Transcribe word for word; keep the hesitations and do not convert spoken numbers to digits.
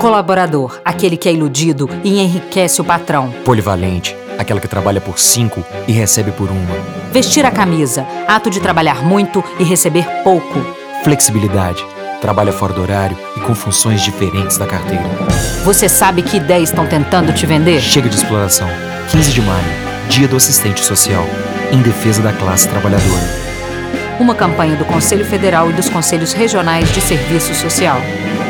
Colaborador, aquele que é iludido e enriquece o patrão. Polivalente, aquela que trabalha por cinco e recebe por uma. Vestir a camisa, ato de trabalhar muito e receber pouco. Flexibilidade, trabalha fora do horário e com funções diferentes da carteira. Você sabe que ideia estão tentando te vender? Chega de exploração. quinze de maio, Dia do Assistente Social, em defesa da classe trabalhadora. Uma campanha do Conselho Federal e dos Conselhos Regionais de Serviço Social.